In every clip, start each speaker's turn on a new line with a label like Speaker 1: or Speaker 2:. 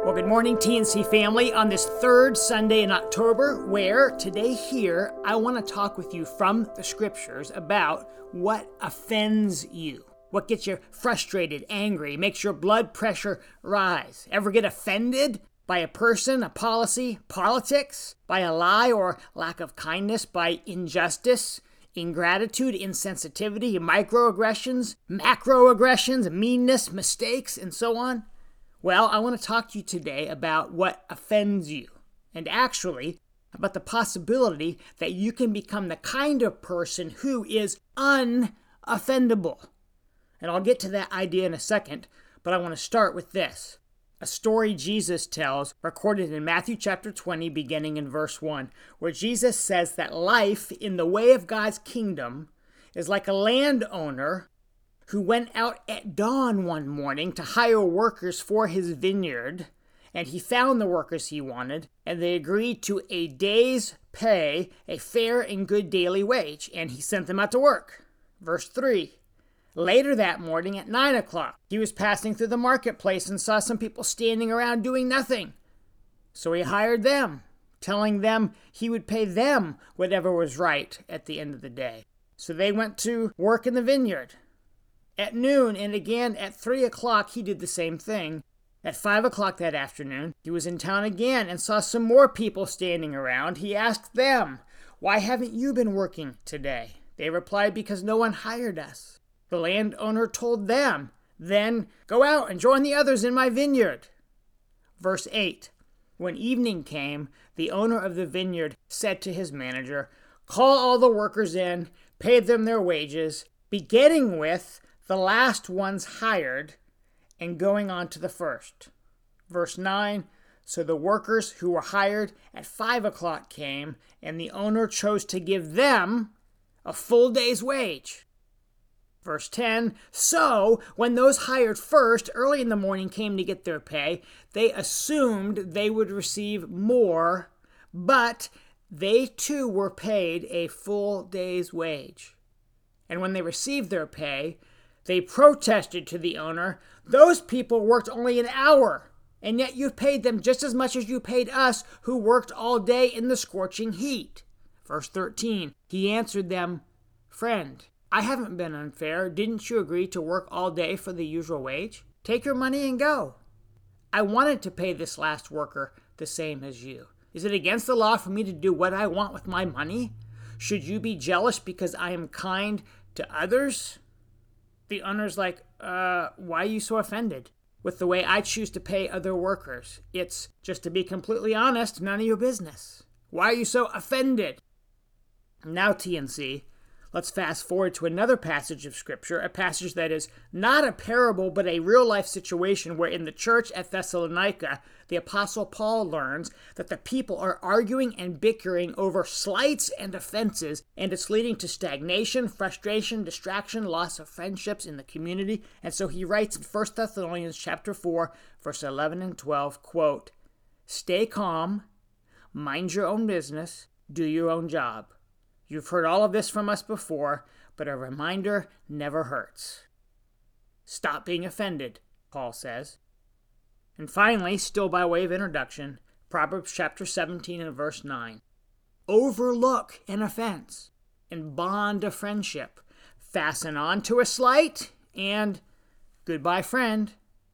Speaker 1: Well, good morning, TNC family, on this third Sunday in October, where today here, I want to talk with you from the scriptures about what offends you. What gets you frustrated, angry, makes your blood pressure rise. Ever get offended by a person, a policy, politics, by a lie or lack of kindness, by injustice, ingratitude, insensitivity, microaggressions, macroaggressions, meanness, mistakes, and so on? Well, I want to talk to you today about what offends you, and actually about the possibility that you can become the kind of person who is unoffendable. And I'll get to that idea in a second, but I want to start with this. A story Jesus tells, recorded in Matthew chapter 20, beginning in verse 1, where Jesus says that life in the way of God's kingdom is like a landowner who went out at dawn one morning to hire workers for his vineyard, and he found the workers he wanted, and they agreed to a day's pay, a fair and good daily wage, and he sent them out to work. Verse 3, later that morning at 9 o'clock, he was passing through the marketplace and saw some people standing around doing nothing. So he hired them, telling them he would pay them whatever was right at the end of the day. So they went to work in the vineyard. At noon and again at 3 o'clock, he did the same thing. At 5 o'clock that afternoon, he was in town again and saw some more people standing around. He asked them, "Why haven't you been working today?" They replied, "Because no one hired us." The landowner told them, "Then go out and join the others in my vineyard." Verse 8, when evening came, the owner of the vineyard said to his manager, "Call all the workers in, pay them their wages, beginning with the last ones hired, and going on to the first." Verse 9, so the workers who were hired at 5 o'clock came, and the owner chose to give them a full day's wage. Verse 10, so when those hired first early in the morning came to get their pay, they assumed they would receive more, but they too were paid a full day's wage. And when they received their pay, they protested to the owner, "Those people worked only an hour, and yet you paid them just as much as you paid us who worked all day in the scorching heat." Verse 13, he answered them, "Friend, I haven't been unfair. Didn't you agree to work all day for the usual wage? Take your money and go. I wanted to pay this last worker the same as you. Is it against the law for me to do what I want with my money? Should you be jealous because I am kind to others?" The owner's like, why are you so offended with the way I choose to pay other workers? It's, just to be completely honest, none of your business. Why are you so offended? Now, TNC, let's fast forward to another passage of Scripture, a passage that is not a parable, but a real-life situation where in the church at Thessalonica, the Apostle Paul learns that the people are arguing and bickering over slights and offenses, and it's leading to stagnation, frustration, distraction, loss of friendships in the community. And so he writes in 1 Thessalonians chapter 4, verse 11 and 12, quote, "Stay calm, mind your own business, do your own job. You've heard all of this from us before, but a reminder never hurts." Stop being offended, Paul says. And finally, still by way of introduction, Proverbs chapter 17 and verse 9. Overlook an offense and bond a friendship. Fasten on to a slight and goodbye, friend.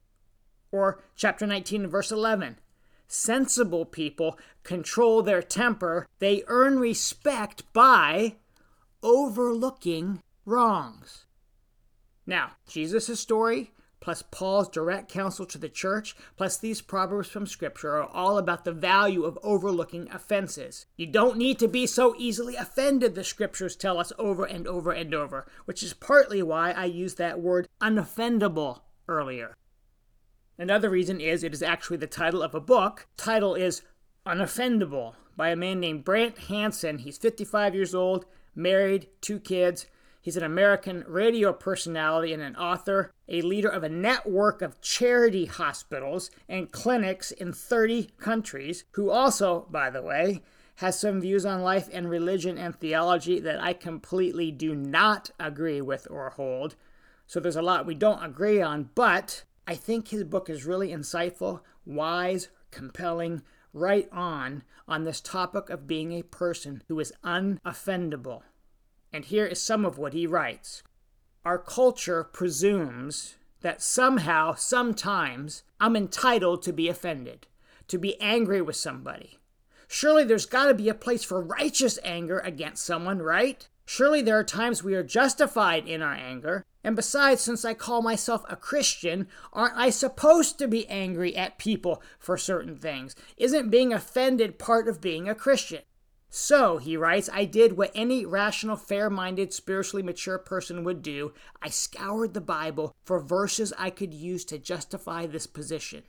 Speaker 1: Or chapter 19 and verse 11. Sensible people control their temper. They earn respect by overlooking wrongs. Now, Jesus' story, plus Paul's direct counsel to the church, plus these proverbs from Scripture are all about the value of overlooking offenses. You don't need to be so easily offended, the Scriptures tell us over and over and over, which is partly why I used that word unoffendable earlier. Another reason is it is actually the title of a book. The title is Unoffendable by a man named Brant Hansen. He's 55 years old, married, 2 kids. He's an American radio personality and an author, a leader of a network of charity hospitals and clinics in 30 countries, who also, by the way, has some views on life and religion and theology that I completely do not agree with or hold. So there's a lot we don't agree on, but I think his book is really insightful, wise, compelling, right on this topic of being a person who is unoffendable. And here is some of what he writes. Our culture presumes that somehow, sometimes, I'm entitled to be offended, to be angry with somebody. Surely there's got to be a place for righteous anger against someone, right? Surely there are times we are justified in our anger. And besides, since I call myself a Christian, aren't I supposed to be angry at people for certain things? Isn't being offended part of being a Christian? So, he writes, I did what any rational, fair-minded, spiritually mature person would do. I scoured the Bible for verses I could use to justify this position.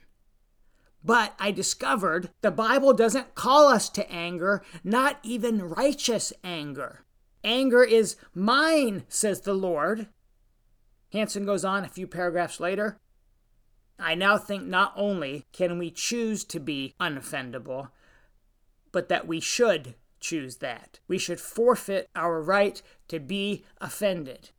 Speaker 1: But I discovered the Bible doesn't call us to anger, not even righteous anger. Anger is mine, says the Lord. Hansen goes on a few paragraphs later. I now think not only can we choose to be unoffendable, but that we should choose that. We should forfeit our right to be offended.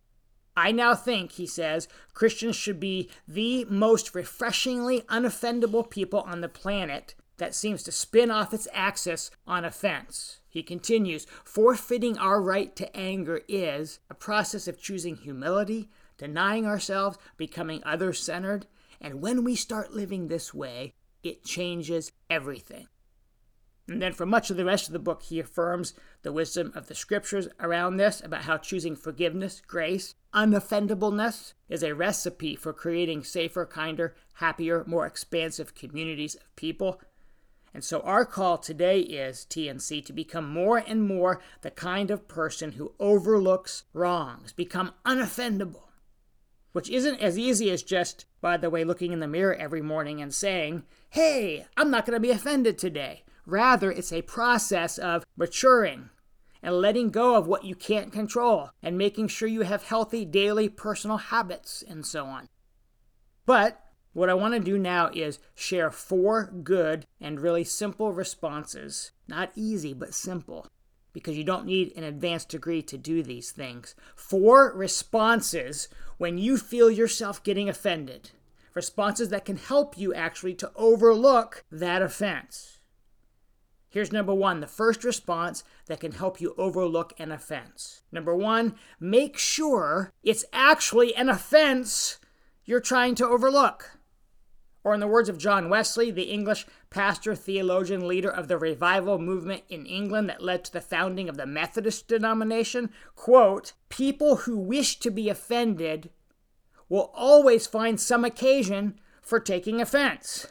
Speaker 1: I now think, he says, Christians should be the most refreshingly unoffendable people on the planet that seems to spin off its axis on offense. He continues, forfeiting our right to anger is a process of choosing humility, denying ourselves, becoming other-centered, and when we start living this way, it changes everything. And then for much of the rest of the book, he affirms the wisdom of the scriptures around this, about how choosing forgiveness, grace, unoffendableness is a recipe for creating safer, kinder, happier, more expansive communities of people. And so our call today is, TNC, to become more and more the kind of person who overlooks wrongs, become unoffendable, which isn't as easy as just, by the way, looking in the mirror every morning and saying, hey, I'm not going to be offended today. Rather, it's a process of maturing and letting go of what you can't control and making sure you have healthy daily personal habits and so on. But what I want to do now is share 4 good and really simple responses. Not easy, but simple, because you don't need an advanced degree to do these things. 4 responses when you feel yourself getting offended. Responses that can help you actually to overlook that offense. Here's number 1, the first response that can help you overlook an offense. Number 1, make sure it's actually an offense you're trying to overlook. Or in the words of John Wesley, the English pastor, theologian, leader of the revival movement in England that led to the founding of the Methodist denomination, quote, people who wish to be offended will always find some occasion for taking offense.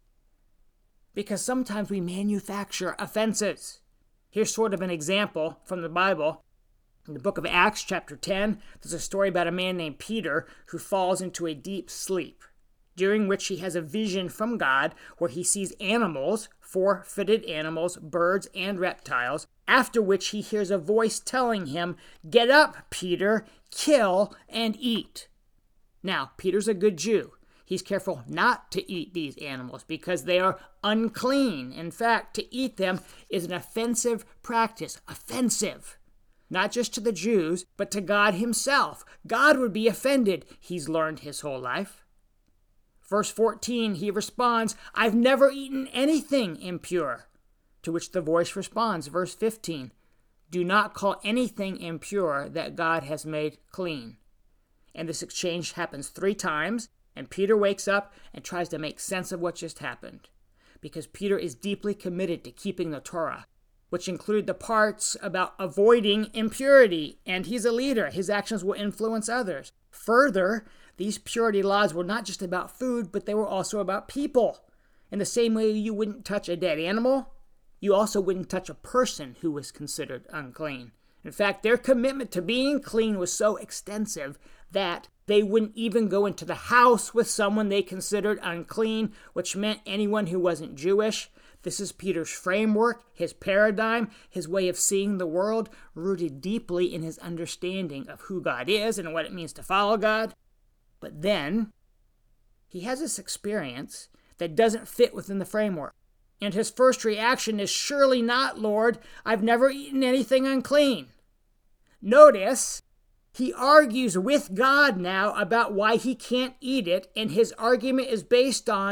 Speaker 1: Because sometimes we manufacture offenses. Here's sort of an example from the Bible. In the book of Acts, chapter 10, there's a story about a man named Peter who falls into a deep sleep, during which he has a vision from God where he sees animals, 4-footed animals, birds, and reptiles, after which he hears a voice telling him, get up, Peter, kill and eat. Now, Peter's a good Jew. He's careful not to eat these animals because they are unclean. In fact, to eat them is an offensive practice. Offensive. Not just to the Jews, but to God himself. God would be offended, he's learned his whole life. Verse 14, he responds, I've never eaten anything impure. To which the voice responds, verse 15, do not call anything impure that God has made clean. And this exchange happens 3 times. And Peter wakes up and tries to make sense of what just happened, because Peter is deeply committed to keeping the Torah, which include the parts about avoiding impurity, and he's a leader. His actions will influence others. Further, these purity laws were not just about food, but they were also about people. In the same way you wouldn't touch a dead animal, you also wouldn't touch a person who was considered unclean. In fact, their commitment to being clean was so extensive that they wouldn't even go into the house with someone they considered unclean, which meant anyone who wasn't Jewish. This is Peter's framework, his paradigm, his way of seeing the world, rooted deeply in his understanding of who God is and what it means to follow God. But then, he has this experience that doesn't fit within the framework. And his first reaction is, surely not, Lord. I've never eaten anything unclean. Notice, he argues with God now about why he can't eat it, and his argument is based on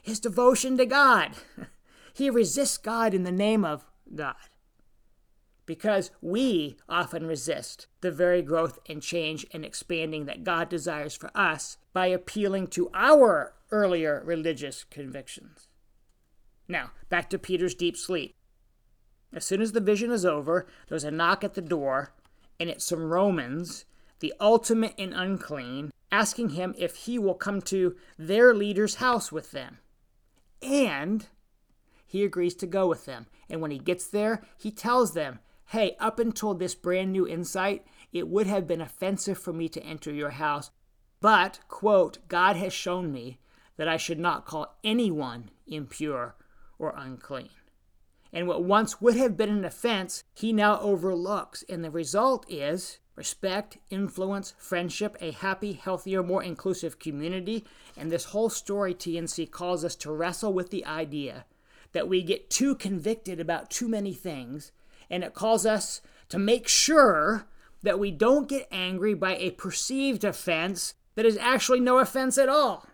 Speaker 1: his devotion to God. He resists God in the name of God. Because we often resist the very growth and change and expanding that God desires for us by appealing to our earlier religious convictions. Now, back to Peter's deep sleep. As soon as the vision is over, there's a knock at the door, and it's some Romans, the ultimate in unclean, asking him if he will come to their leader's house with them. And he agrees to go with them. And when he gets there, he tells them, hey, up until this brand new insight, it would have been offensive for me to enter your house. But, quote, God has shown me that I should not call anyone impure or unclean. And what once would have been an offense, he now overlooks. And the result is respect, influence, friendship, a happy, healthier, more inclusive community. And this whole story, TNC, calls us to wrestle with the idea that we get too convicted about too many things. And it calls us to make sure that we don't get angry by a perceived offense that is actually no offense at all.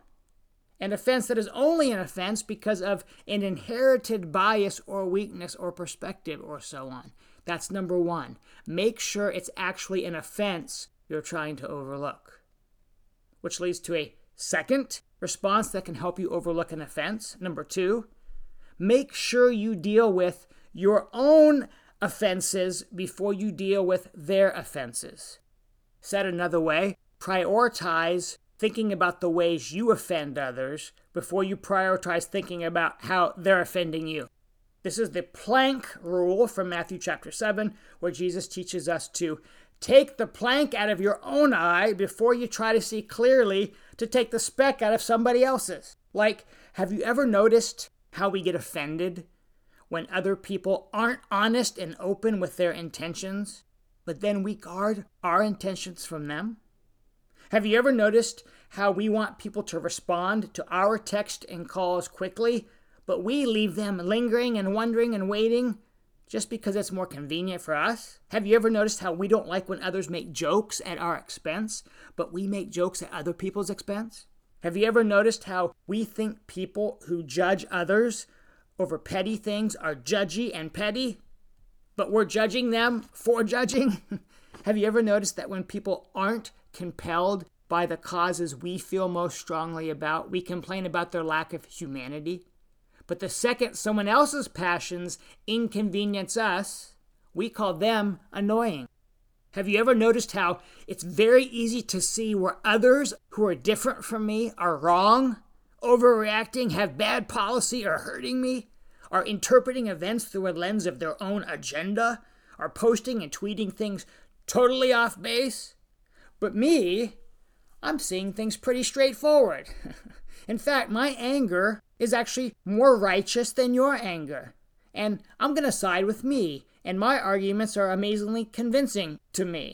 Speaker 1: An offense that is only an offense because of an inherited bias or weakness or perspective or so on. That's number one. Make sure it's actually an offense you're trying to overlook. Which leads to a second response that can help you overlook an offense. Number two, make sure you deal with your own offenses before you deal with their offenses. Said another way, prioritize thinking about the ways you offend others before you prioritize thinking about how they're offending you. This is the plank rule from Matthew chapter 7, where Jesus teaches us to take the plank out of your own eye before you try to see clearly to take the speck out of somebody else's. Like, have you ever noticed how we get offended when other people aren't honest and open with their intentions, but then we guard our intentions from them? Have you ever noticed how we want people to respond to our text and calls quickly, but we leave them lingering and wondering and waiting just because it's more convenient for us? Have you ever noticed how we don't like when others make jokes at our expense, but we make jokes at other people's expense? Have you ever noticed how we think people who judge others over petty things are judgy and petty, but we're judging them for judging? Have you ever noticed that when people aren't compelled by the causes we feel most strongly about, we complain about their lack of humanity? But the second someone else's passions inconvenience us, we call them annoying. Have you ever noticed how it's very easy to see where others who are different from me are wrong, overreacting, have bad policy, are hurting me, are interpreting events through a lens of their own agenda, are posting and tweeting things totally off base? But me, I'm seeing things pretty straightforward. In fact, my anger is actually more righteous than your anger. And I'm going to side with me, and my arguments are amazingly convincing to me.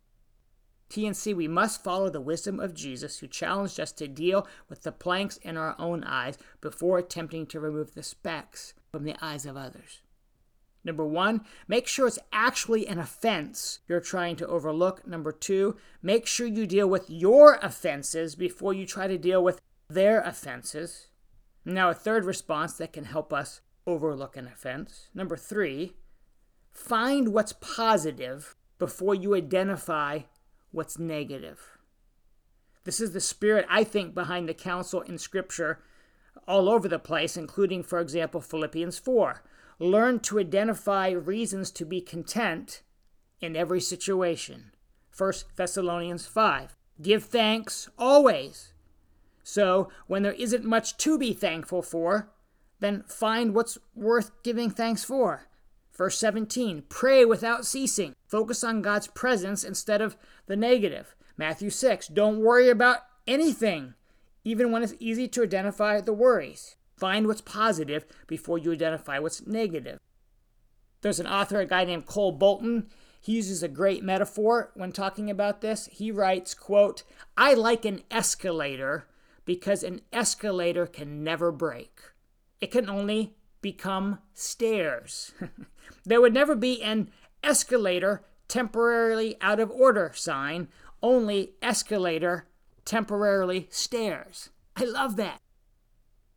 Speaker 1: TNC, we must follow the wisdom of Jesus, who challenged us to deal with the planks in our own eyes before attempting to remove the specks from the eyes of others. Number one, make sure it's actually an offense you're trying to overlook. Number two, make sure you deal with your offenses before you try to deal with their offenses. Now, a third response that can help us overlook an offense. Number three, find what's positive before you identify what's negative. This is the spirit, I think, behind the counsel in Scripture all over the place, including, for example, Philippians 4. Learn to identify reasons to be content in every situation. 1 Thessalonians 5. Give thanks always. So, when there isn't much to be thankful for, then find what's worth giving thanks for. Verse 17, pray without ceasing. Focus on God's presence instead of the negative. Matthew 6, don't worry about anything, even when it's easy to identify the worries. Find what's positive before you identify what's negative. There's an author, a guy named Cole Bolton. He uses a great metaphor when talking about this. He writes, quote, I like an escalator because an escalator can never break. It can only become stairs. There would never be an escalator temporarily out of order sign, only escalator temporarily stairs. I love that.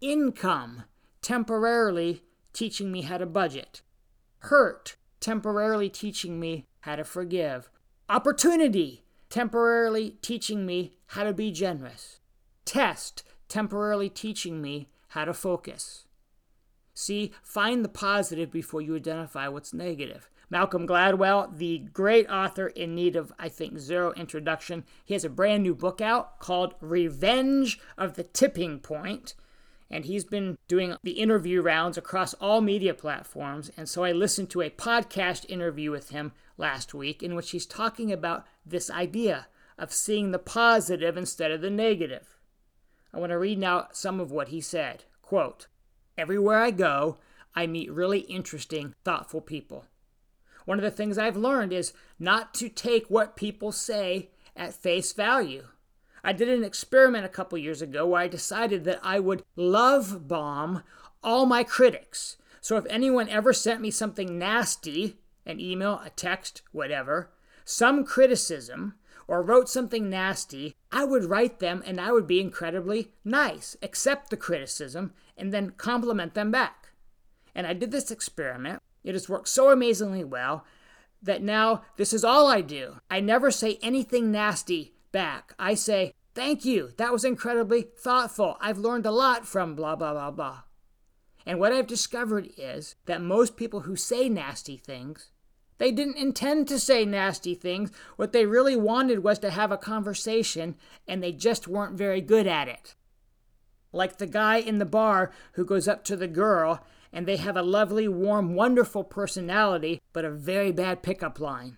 Speaker 1: Income, temporarily teaching me how to budget. Hurt, temporarily teaching me how to forgive. Opportunity, temporarily teaching me how to be generous. Test, temporarily teaching me how to focus. See, find the positive before you identify what's negative. Malcolm Gladwell, the great author in need of, I think, zero introduction, he has a brand new book out called Revenge of the Tipping Point. And he's been doing the interview rounds across all media platforms. And so I listened to a podcast interview with him last week in which he's talking about this idea of seeing the positive instead of the negative. I want to read now some of what he said. Quote, "Everywhere I go, I meet really interesting, thoughtful people. One of the things I've learned is not to take what people say at face value. I did an experiment a couple years ago where I decided that I would love bomb all my critics. So if anyone ever sent me something nasty, an email, a text, whatever, some criticism, or wrote something nasty, I would write them and I would be incredibly nice, accept the criticism, and then compliment them back. And I did this experiment. It has worked so amazingly well that now this is all I do. I never say anything nasty back. I say, thank you, that was incredibly thoughtful. I've learned a lot from blah, blah, blah, blah. And what I've discovered is that most people who say nasty things, they didn't intend to say nasty things. What they really wanted was to have a conversation, and they just weren't very good at it. Like the guy in the bar who goes up to the girl, and they have a lovely, warm, wonderful personality, but a very bad pickup line.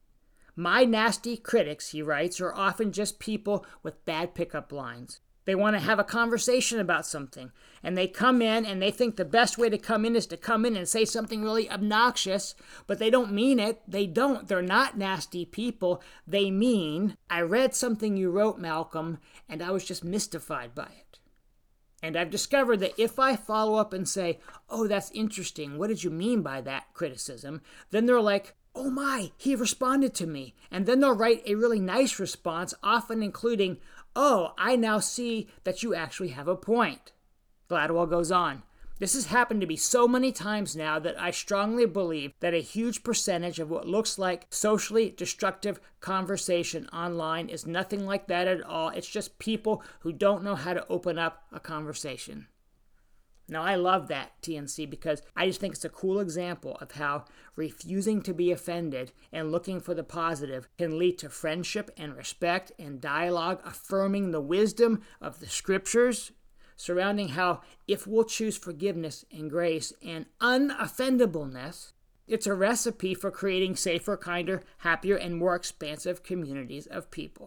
Speaker 1: My nasty critics, he writes, are often just people with bad pickup lines. They want to have a conversation about something, and they come in and they think the best way to come in is to come in and say something really obnoxious, but they don't mean it. They don't. They're not nasty people. They mean, I read something you wrote, Malcolm, and I was just mystified by it. And I've discovered that if I follow up and say, oh, that's interesting, what did you mean by that criticism? Then they're like, oh my, he responded to me. And then they'll write a really nice response, often including, oh, I now see that you actually have a point. Gladwell goes on. This has happened to me so many times now that I strongly believe that a huge percentage of what looks like socially destructive conversation online is nothing like that at all. It's just people who don't know how to open up a conversation. Now, I love that, TNC, because I just think it's a cool example of how refusing to be offended and looking for the positive can lead to friendship and respect and dialogue, affirming the wisdom of the scriptures, surrounding how if we'll choose forgiveness and grace and unoffendableness, it's a recipe for creating safer, kinder, happier, and more expansive communities of people.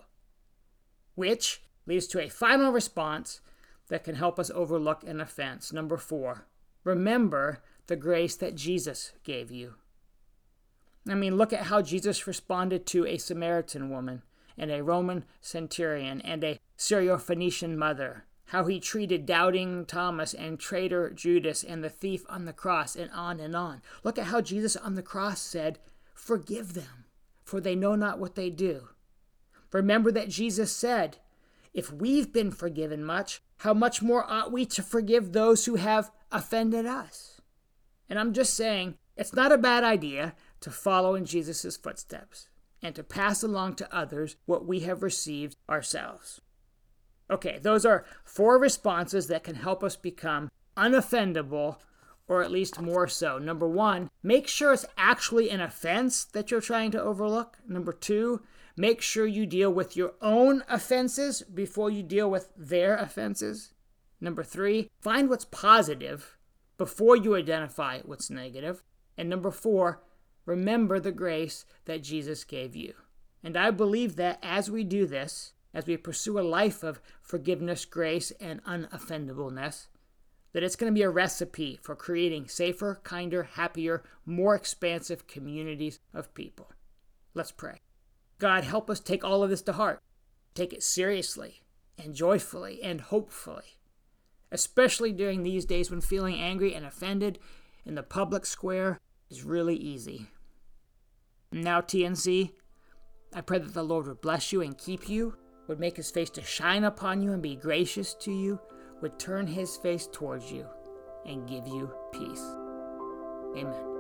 Speaker 1: Which leads to a final response that can help us overlook an offense. Number 4, remember the grace that Jesus gave you. I mean, look at how Jesus responded to a Samaritan woman and a Roman centurion and a Syrophoenician mother. How he treated doubting Thomas and traitor Judas and the thief on the cross, and on and on. Look at how Jesus on the cross said, forgive them, for they know not what they do. Remember that Jesus said, if we've been forgiven much, how much more ought we to forgive those who have offended us? And I'm just saying, it's not a bad idea to follow in Jesus' footsteps and to pass along to others what we have received ourselves. Okay, those are 4 responses that can help us become unoffendable, or at least more so. Number 1, make sure it's actually an offense that you're trying to overlook. Number 2, make sure you deal with your own offenses before you deal with their offenses. Number 3, find what's positive before you identify what's negative. And number 4, remember the grace that Jesus gave you. And I believe that as we do this, as we pursue a life of forgiveness, grace, and unoffendableness, that it's going to be a recipe for creating safer, kinder, happier, more expansive communities of people. Let's pray. God, help us take all of this to heart. Take it seriously and joyfully and hopefully, especially during these days when feeling angry and offended in the public square is really easy. Now, TNC, I pray that the Lord would bless you and keep you, would make his face to shine upon you and be gracious to you, would turn his face towards you and give you peace. Amen.